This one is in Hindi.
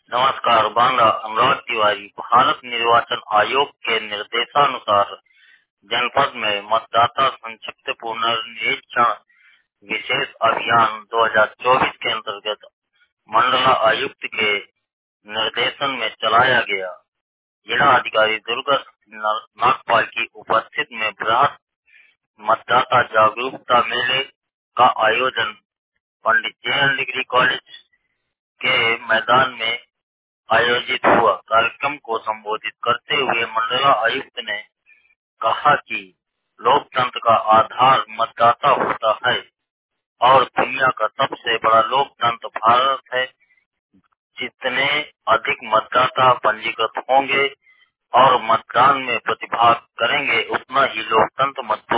नमस्कार। बांदा अनुराग तिवारी। भारत निर्वाचन आयोग के निर्देशानुसार जनपद में मतदाता संक्षिप्त पुनर्निरीक्षण विशेष अभियान 2024 के अंतर्गत मंडला आयुक्त के निर्देशन में चलाया गया। जिला अधिकारी दुर्गा नागपाल की उपस्थिति में बृहद मतदाता जागरूकता मेले का आयोजन पंडित जैन डिग्री कॉलेज के मैदान में आयोजित हुआ। कार्यक्रम को संबोधित करते हुए मंडला आयुक्त ने कहा कि लोकतंत्र का आधार मतदाता होता है और दुनिया का सबसे बड़ा लोकतंत्र भारत है। जितने अधिक मतदाता पंजीकृत होंगे और मतदान में प्रतिभाग करेंगे, उतना ही लोकतंत्र